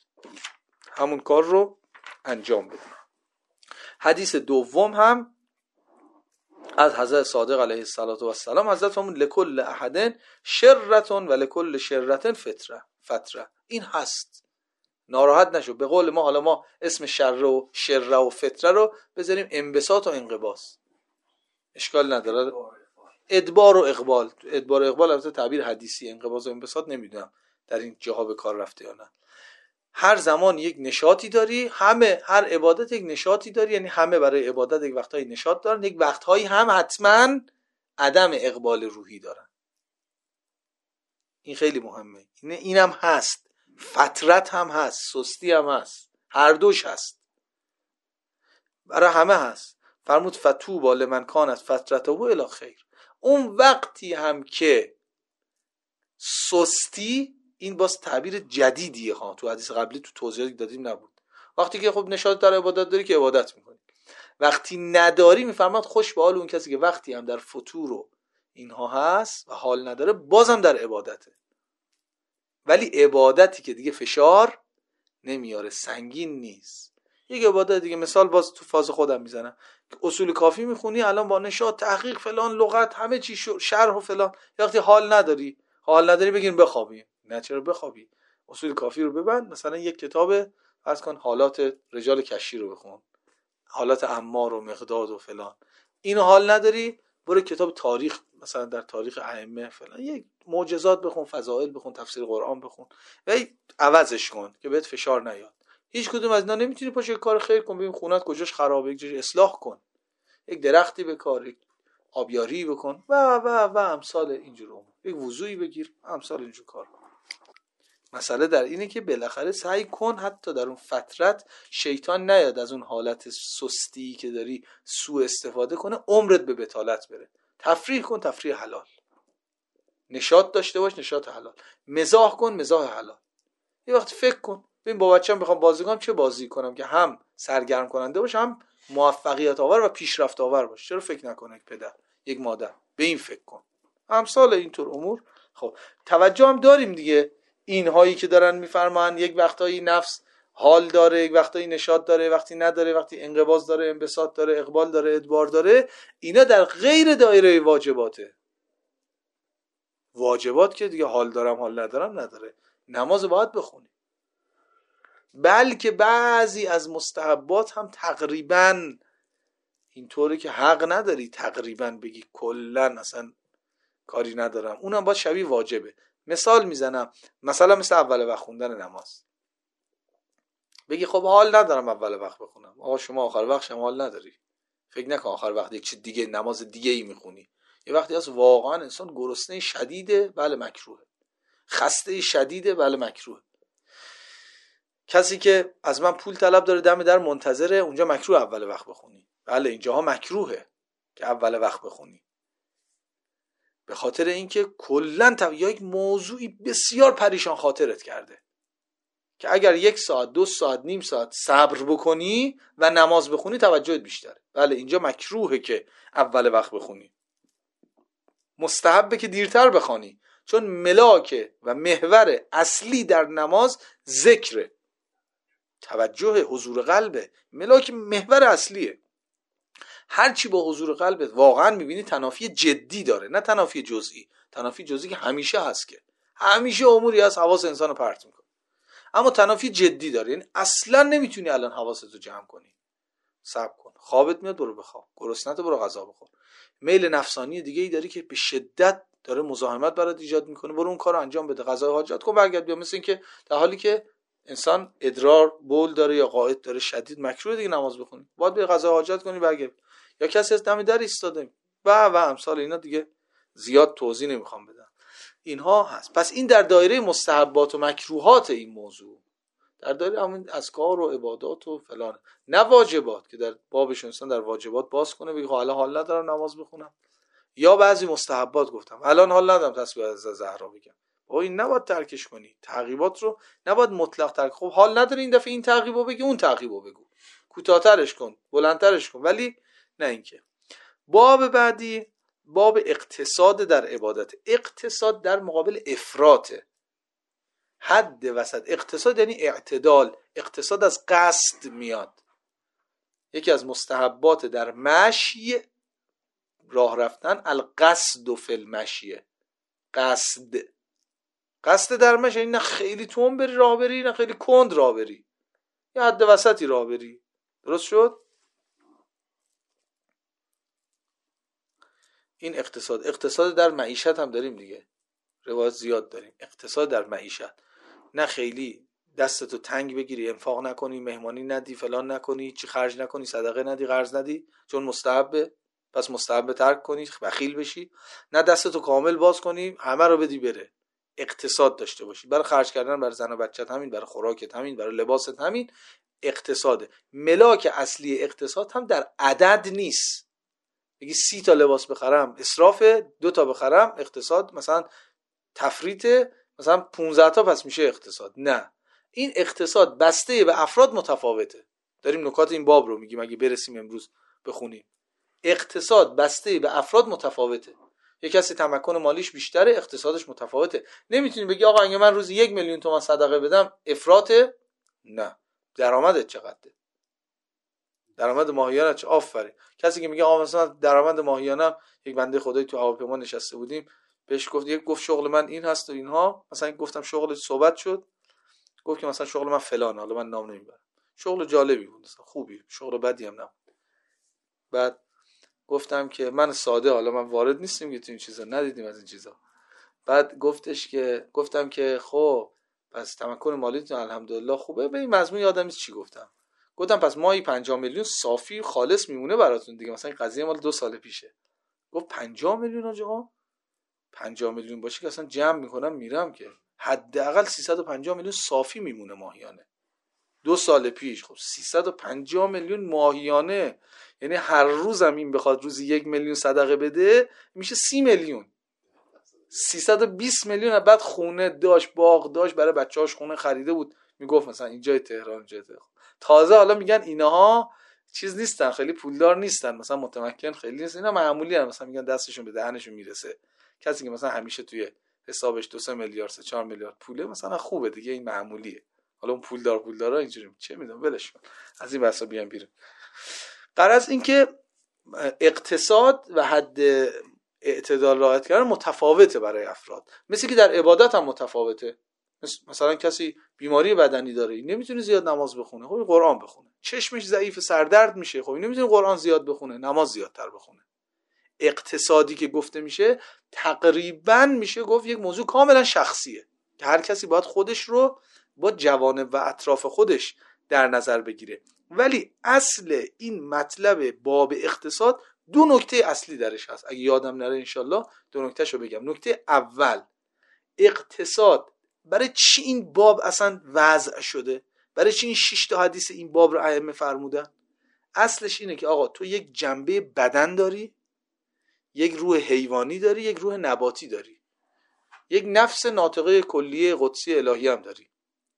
همون کار رو انجام بدی. حدیث دوم هم از حضرت صادق علیه السلام، حضرت فرمود لکل احد شرتون و لکل شرتن فتره فتره. این هست، ناراحت نشو. به قول ما، حالا ما اسم شر و شر و فتره رو بذاریم انبساط و انقباض، اشکال نداره. ادبار و اقبال، ادبار و اقبال البته تعبیر حدیثی، انقباض و انبساط نمیدونم در این جاها به کار رفته یا نه. هر زمان یک نشاطی داری، همه هر عبادت یک نشاطی داری، یعنی همه برای عبادت یک وقتایی نشاط دارن، یک وقتهایی هم حتما عدم اقبال روحی دارن. این خیلی مهمه. این اینم هست، فترت هم هست، سستی هم هست، هر دوش هست، برای همه هست. فرمود فتوبا لمن کانت فترته الی خیر. اون وقتی هم که سستی، این باز تعبیر جدیدیه ها، تو حدیث قبلی تو توضیحاتی دادیم نبود. وقتی که خب نشاط در عبادت داری که عبادت میکنی، وقتی نداری میفرماد خوش به حال اون کسی که وقتی هم در فتور و اینها هست و حال نداره بازم در عبادته، ولی عبادتی که دیگه فشار نمیاره، سنگین نیست. یک عبادت دیگه، مثال باز تو فاز خودم میزنم، اصول کافی میخونی الان با نشاط، تحقیق، فلان، لغت، همه چی شرح و فلان، وقتی حال نداری، حال نداری بگین بخوابی، نه چرا بخوابی؟ اصول کافی رو ببند، مثلا یک کتاب فرض کن حالات رجال کشی رو بخون، حالات عمار و مقداد و فلان. اینو حال نداری، برو کتاب تاریخ، مثلا در تاریخ ائمه فلان، یک معجزات بخون، فضائل بخون، تفسیر قرآن بخون و عوضش کن که بهت فشار نیاد. هیچ کدوم از اینا نمیتونی پاشه کار خیر کن، ببین خونت کجاش خرابه، یک جاش اصلاح کن، یک درختی بکار، یک آبیاری بکن و و و امثال اینجور، یک وضوئی بگیر، امثال اینجور کار. مسئله در اینه که بالاخره سعی کن حتی در اون فترت شیطان نیاد از اون حالت سستی که داری سوء استفاده کنه، عمرت به بطالت بره. تفریح کن، تفریح حلال. نشاط داشته باش، نشاط حلال. مزاح کن، مزاح حلال. یه وقت فکر کن ببین با بچه‌م بخوام بازی کنم چه بازی کنم که هم سرگرم کننده باشه، هم موفقیت آور و پیشرفت آور باشه. چرا فکر نکنه یک پدر، یک مادر به این فکر کن. امثال اینطور امور. خب توجه هم داریم دیگه، اینهایی که دارن میفرمان یک وقتایی نفس حال داره، یک وقتایی نشاط داره، وقتی نداره، وقتی انقباض داره، انبساط داره، اقبال داره، ادبار داره. اینا در غیر دایره واجباته. واجبات که دیگه حال دارم حال ندارم نداره. نماز باید بخونی، بلکه بعضی از مستحبات هم تقریبا اینطوری که حق نداری تقریبا بگی کلن اصلا کاری ندارم، اونم باید شبیه واجبه. مثال میزنم، مثلا مثل اول وقت خوندن نماز. بگی خب حال ندارم اول وقت بخونم. آقا شما آخر وقت شما حال نداری، فکر نکن آخر وقت یک چیز دیگه نماز دیگه ای میخونی. یه وقتی هست واقعا انسان گرسنه شدیده، بله مکروهه. خسته شدیده، بله مکروهه. کسی که از من پول طلب داره دم در منتظره، اونجا مکروه اول وقت بخونی. بله اینجاها مکروهه که اول وقت بخونی، به خاطر اینکه کلا یا یک موضوعی بسیار پریشان خاطرت کرده که اگر یک ساعت، دو ساعت، نیم ساعت صبر بکنی و نماز بخونی توجهت بیشتره. بله اینجا مکروهه که اول وقت بخونی. مستحبه که دیرتر بخونی، چون ملاک و محور اصلی در نماز ذکره، توجه، حضور قلبه. ملاک محور اصلیه. هرچی با حضور قلبت واقعا میبینی تنافی جدی داره، نه تنافی جزئی. تنافی جزئی که همیشه هست، که همیشه اموری هست حواس انسانو پرت میکنه، اما تنافی جدی داره. یعنی اصلا نمیتونی الان حواستو جمع کنی. صبر کن، خوابت میاد برو بخواب، گرسنت برو غذا بخور. میل نفسانی دیگه ای داری که به شدت داره مزاحمت برات ایجاد میکنه، برو اون کارو انجام بده، غذا حاجت کن، برگرد بیا. مثل این که در حالی که انسان ادرار بول داره یا قائط داره شدید، مکروه دیگه نماز بخونی، باید به غذا حاجت کنی برگرد. یا کسی از دم در ایستاده و و امثال اینا، دیگه زیاد توضیح نمیخوام بدم. اینها هست. پس این در دایره مستحبات و مکروهات این موضوع، در دایره همین اذکار و عبادات و فلان، نه واجبات که در بابش انسان در واجبات باز کنه بگه حالا حال ندارم نماز بخونم. یا بعضی مستحبات گفتم الان حال ندارم تسبیح از زهرا بگم، بابا این نباید ترکش کنی. تعقیبات رو نباید مطلق ترک. خب حال نداری این دفعه این تعقیبو بگی، اون تعقیبو بگو، کوتاه‌ترش کن، بلندترش کن، ولی نه اینکه. باب بعدی باب اقتصاد در عبادت. اقتصاد در مقابل افراطه، حد وسط. اقتصاد یعنی اعتدال. اقتصاد از قصد میاد. یکی از مستحبات در مشی، راه رفتن، القصد فی المشی. قصد قصد در مشی یعنی نه خیلی تون بری راه بری، نه خیلی کند راه بری، یه حد وسطی راه بری. درست شد؟ این اقتصاد. اقتصاد در معیشت هم داریم دیگه، روایت زیاد داریم. اقتصاد در معیشت، نه خیلی دستتو تنگ بگیری، انفاق نکنی، مهمانی ندی، فلان نکنی، چی خرج نکنی، صدقه ندی، قرض ندی، چون مستحبه پس مستحب ترک کنی، بخیل بشی. نه دستتو کامل باز کنی، همه رو بدی بره. اقتصاد داشته باشی برای خرج کردن، برای زن و بچت همین، برای خوراکت همین، برای لباست همین. اقتصاده. ملاک اصلی اقتصاد هم در عدد نیست. بگی سی تا لباس بخرم اسرافه، دو تا بخرم اقتصاد، مثلا تفریطه، مثلا پانزده تا پس میشه اقتصاد. نه، این اقتصاد بسته به افراد متفاوته. داریم نکات این باب رو میگیم، اگه برسیم امروز بخونیم. اقتصاد بسته به افراد متفاوته. یک کسی تمکن مالیش بیشتره، اقتصادش متفاوته. نمیتونی بگی آقا اگه من روزی یک میلیون تومان صدقه بدم افراطه. نه، درآمدت چقدره؟ درآمد ماهیانه چه؟ آفرین. کسی که میگه آقا مثلا درآمد ماهیانم، یک بنده خدایی تو هواپیما نشسته بودیم، بهش گفت یک گفت شغل من این هست و اینها، مثلا گفتم شغل صحبت شد، گفت که مثلا شغل من فلان، حالا من نام نمیبرم، شغل جالبی بود مثلا، خوبی، شغل بدی هم نبود. بعد گفتم که من ساده، حالا من وارد نیستیم که تو این چیزا، ندیدیم از این چیزا. بعد گفتش که گفتم که خب پس تمکن مالیتون الحمدلله خوبه. به این مضمون یادم نیست چی گفتم. گفتم پس ماهی پنجاه میلیون صافی خالص میمونه براتون دیگه، مثلا این قضیه مال دو سال پیشه. گفت پنجاه میلیون آقا؟ پنجاه میلیون باشه که اصلا جمع میکنم میرم که، حداقل سیصد و پنجاه میلیون صافی میمونه ماهیانه. دو سال پیش خب سیصد و پنجاه میلیون ماهیانه، یعنی هر روز هم این بخواد روزی یک میلیون صدقه بده میشه سی میلیون. سیصد و بیست میلیون بعد خونه داشت، باغ داشت، برای بچه‌هاش خونه خریده بود، میگفت مثلا اینجای تهران اینجای تهران. تازه حالا میگن اینها چیز نیستن، خیلی پولدار نیستن، مثلا متمکن خیلی نیستن، اینا معمولی ان، مثلا میگن دستشون به دهنشون میرسه. کسی که مثلا همیشه توی حسابش دو سه میلیارد سه چهار میلیارد پوله مثلا خوبه دیگه، این معمولیه. حالا اون پولدار پولدارا اینجوری چه میدونم ولش کن، از این بحثا بیان بیرون. غرض این که اقتصاد و حد اعتدال رعایت کردن متفاوته برای افراد، مثل که در عبادت هم متفاوته. مثلا کسی بیماری بدنی داره، این نمیتونه زیاد نماز بخونه، خب قرآن بخونه. چشمش ضعیف، سردرد میشه، خب این نمیتونه قرآن زیاد بخونه، نماز زیادتر بخونه. اقتصادی که گفته میشه تقریبا میشه گفت یک موضوع کاملا شخصیه که هر کسی باید خودش رو با جوانب و اطراف خودش در نظر بگیره. ولی اصل این مطلب باب اقتصاد دو نکته اصلی درش هست، اگه یادم نره انشالله دو نکتهشو بگم. نکته اول، اقتصاد برای چی این باب اصلا وضع شده؟ برای چی این شش تا حدیث این باب رو ائمه فرمودن؟ اصلش اینه که آقا تو یک جنبه بدن داری، یک روح حیوانی داری، یک روح نباتی داری، یک نفس ناطقه کلیه قدسی الهی هم داری.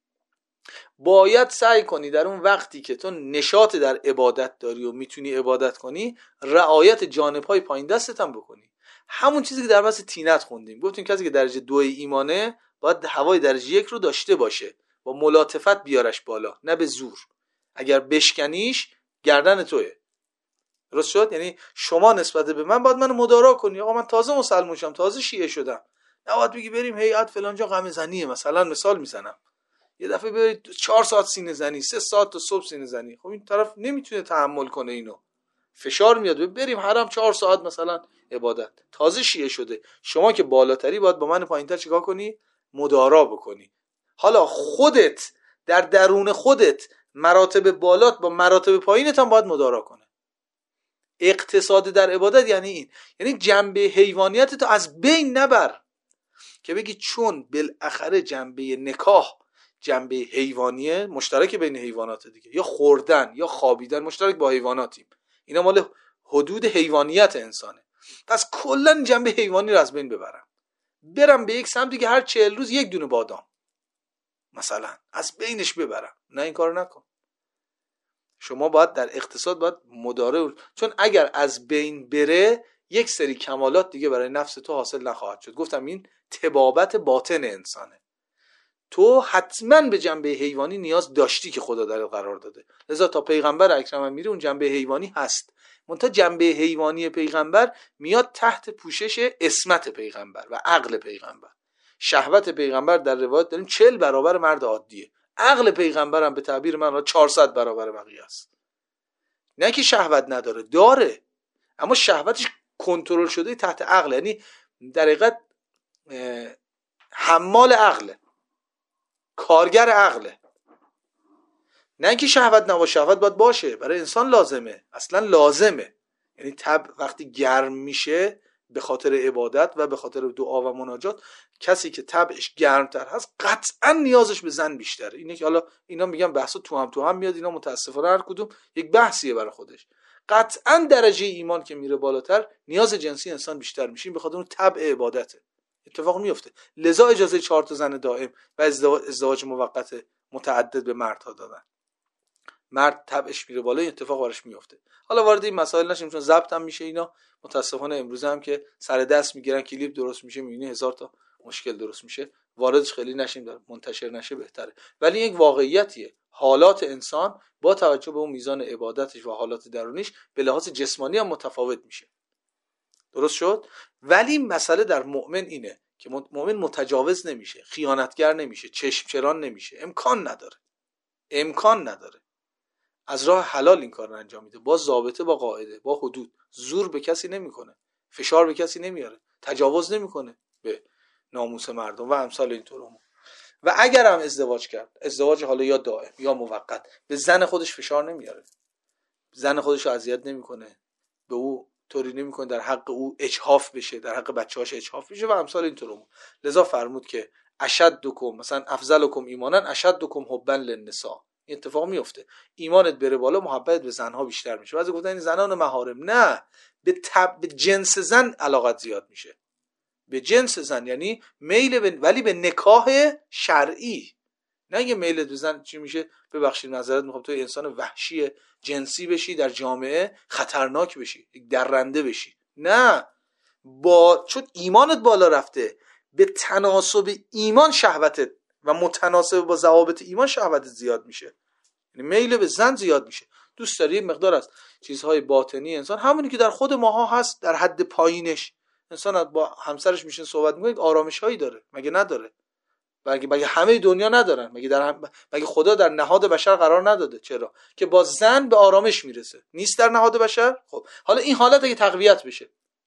باید سعی کنی در اون وقتی که تو نشاط در عبادت داری و میتونی عبادت کنی، رعایت جانب‌های پایین دستت هم بکنی. همون چیزی که در بحث تینت خوندیم، گفتیم کسی که درجه دو ایمانه باید هوای درجه یک رو داشته باشه، با ملاطفت بیارش بالا، نه به زور. اگر بشکنیش گردن توئه. درست شد؟ یعنی شما نسبت به من باید منو مدارا کنی. آقا من تازه مسلمان شدم، تازه شیعه شدم، نه باید بگی بریم هیئت فلان جا غم زنیه، مثلا مثال میزنم، یه دفعه برید چهار ساعت سینه زنی، سه ساعت تا صبح سینه زنی. خب این طرف نمیتونه تحمل کنه، اینو فشار میاد. بریم حرم چهار ساعت مثلا عبادت، تازه شیعه شده. شما که بالاتری باید با من پایینتر چیکار کنی؟ مدارا بکنی. حالا خودت در درون خودت مراتب بالات با مراتب پایینت هم باید مدارا کنه. اقتصاد در عبادت یعنی این، یعنی جنبه حیوانیت تو از بین نبر که بگی چون بالاخره جنبه نکاح جنبه حیوانیه، مشترک بین حیوانات دیگه، یا خوردن یا خوابیدن مشترک با حیواناتیم، اینا مال حدود حیوانیت انسانه، پس کلا جنبه حیوانی رو از بین ببرم، برم به یک سمتی که هر چهل روز یک دونه بادام مثلا از بینش ببرم. نه، این کارو نکن. شما باید در اقتصاد باید مداره، چون اگر از بین بره یک سری کمالات دیگه برای نفس تو حاصل نخواهد شد. گفتم این طبابت باطن انسانه. تو حتما به جنبه حیوانی نیاز داشتی که خدا در قرار داده، لذا تا پیغمبر اکرم میره اون جنبه حیوانی هست. منتها جنبه حیوانی پیغمبر میاد تحت پوشش عصمت پیغمبر و عقل پیغمبر. شهوت پیغمبر در روایت داریم چهل برابر مرد عادیه، عقل پیغمبر هم به تعبیر من را چهارصد برابر بقیه است. نه که شهوت نداره، داره، اما شهوتش کنترل شده تحت عقل، یعنی در حقیقت حمال عقله، کارگر عقله. نه که شهوت نباشه، شهوت باید باشه، برای انسان لازمه، اصلا لازمه. یعنی تب وقتی گرم میشه به خاطر عبادت و به خاطر دعا و مناجات، کسی که طبعش گرمتر هست قطعا نیازش به زن بیشتره. اینه که حالا اینا میگن بحثا تو هم تو هم میاد، اینا متاسفانه هر کدوم یک بحثیه برای خودش. قطعا درجه ایمان که میره بالاتر نیاز جنسی انسان بیشتر میشه، به خاطر اون طبع عبادته اتفاق میفته. لذا اجازه چهار تا زن دائم و ازدواج موقت متعدد به مردها دادن. مرد طبعش میره بالا، این اتفاق براش میفته. حالا وارد این مسائل نشیم چون ضبط هم میشه اینا. متاسفانه امروز هم که سر دست میگیرن کلیپ درست میشه، میبینی هزار تا مشکل درست میشه. واردش خیلی نشیم، در منتشر نشه بهتره. ولی یک واقعیتیه، حالات انسان با توجه به اون میزان عبادتش و حالات درونیش به لحاظ جسمانی هم متفاوت میشه. درست شد؟ ولی مسئله در مؤمن اینه که مؤمن متجاوز نمیشه، خیانتگر نمیشه، چشم چران نمیشه، امکان نداره. امکان نداره. از راه حلال این کار رو انجام میده، با ضابطه، با قاعده، با حدود. زور به کسی نمیکنه، فشار به کسی نمیاره، تجاوز نمیکنه به ناموس مردم و امثال اینطور امور. و اگر هم ازدواج کرد، ازدواج حالا یا دائم یا موقت، به زن خودش فشار نمیاره، زن خودش رو اذیت نمیکنه، به او طوری نمیکنه در حق او اجحاف بشه، در حق بچه‌هاش اجحاف بشه و امثال اینطور امور. لذا فرمود که اشدکم مثلا افضلکم ایمانا اشدکم حبا للنساء. این اتفاق میفته، ایمانت بره بالا محبت به زنها بیشتر میشه. بعضی گفتن این زنان محارم، نه، به تب... به جنس زن علاقت زیاد میشه، به جنس زن یعنی میل به... ولی به نکاح شرعی، نه یه میل به زن چی میشه، ببخشید معذرت میخوام، تو انسان وحشی جنسی بشی در جامعه، خطرناک بشی، درنده بشی، نه، با چون ایمانت بالا رفته به تناسب ایمان شهوتت و متناسب با ضوابط ایمان شهوتت زیاد میشه، یعنی میل به زن زیاد میشه. دوست داری مقدار از چیزهای باطنی انسان، همونی که در خود ماها هست، در حد پایینش انسان با همسرش میشین صحبت میکنه، آرامش هایی داره، مگه نداره؟ مگه مگه همه دنیا ندارن؟ مگه در هم... مگه خدا در نهاد بشر قرار نداده؟ چرا که با زن به آرامش میرسه؟ نیست در نهاد بشر؟ خب حالا این حالت اگه تقویت بشه،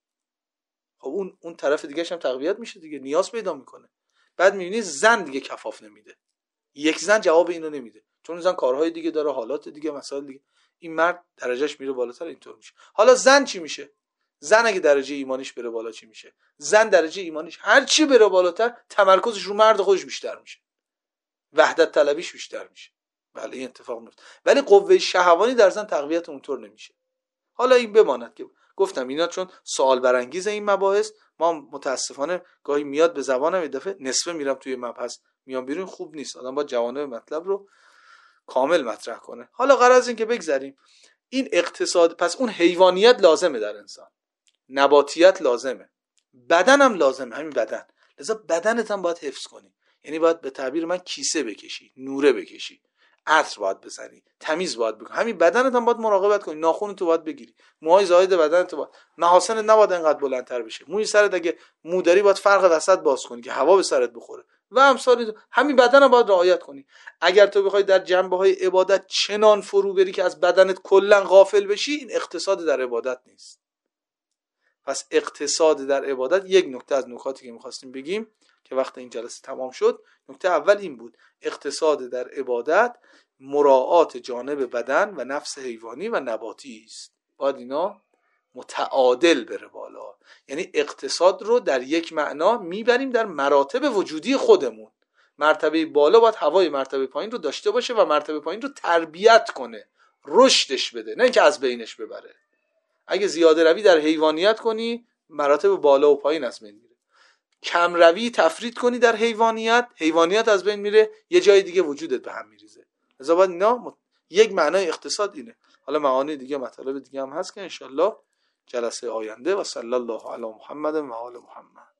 خب اون اون طرف دیگه هم تقویت میشه دیگه، نیاز پیدا میکنه. بعد میبینی زن دیگه کفاف نمیده، یک زن جواب اینو نمیده، چون زن کارهای دیگه داره، حالات دیگه، مسائل دیگه، این مرد درجهش میره بالاتر، اینطور میشه. حالا زن چی میشه؟ زن اگه درجه ایمانیش بره بالا چی میشه؟ زن درجه ایمانیش هر چی بره بالاتر، تمرکزش رو مرد خودش بیشتر میشه، وحدت طلبیش بیشتر میشه. بله این اتفاق میفته، ولی قوه شهوانی در زن تقویت اونطور نمیشه. حالا این بماند که گفتم اینا چون سوال برانگیز این مباحث، ما متاسفانه گاهی میاد به زبانم یه دفعه نصفه میرم توی مبحث میام بیرون، خوب نیست. آدم با جوانب مطلب رو کامل مطرح کنه. حالا غرض از این که بگذریم، این اقتصاد، پس اون حیوانیت لازمه در انسان، نباتیت لازمه، بدنم لازمه، همین بدن. لذا بدنت هم باید حفظ کنی، یعنی باید به تعبیر من کیسه بکشی، نوره بکشی، عطر باید بزنی، تمیز باید بکنی. همین بدنت هم باید مراقبت کنی، ناخونت رو باید بگیری، موهای زائد بدنت باید، محاسنت نباید انقدر بلندتر بشه، موی سرت اگه مو داری باید فرق وسط باز کنی که هوا به سرت بخوره و امثال همین بدن رو باید رعایت کنی. اگر تو بخوای در جنبه‌های عبادت چنان فرو بری که از بدنت کلا غافل بشی، این اقتصاد در عبادت نیست. پس اقتصاد در عبادت، یک نکته از نکاتی که می‌خواستیم بگیم که وقت این جلسه تمام شد، نکته اول این بود: اقتصاد در عبادت مراعات جانب بدن و نفس حیوانی و نباتی است. باید اینا متعادل بره بالا، یعنی اقتصاد رو در یک معنا میبریم در مراتب وجودی خودمون. مرتبه بالا باید هوای مرتبه پایین رو داشته باشه و مرتبه پایین رو تربیت کنه، رشدش بده، نه اینکه از بینش ببره. اگه زیاده روی در حیوانیت کنی، مراتب بالا و پایین از بین میره. کم روی تفرید کنی در حیوانیت، حیوانیت از بین میره، یه جای دیگه وجودت به هم میریزه. لذا باید اینا مت... یک معنای اقتصاد اینه. حالا معانی دیگه، مطالب دیگه هم هست که انشالله جلسه آینده. و صلی الله علی محمد و آل محمد.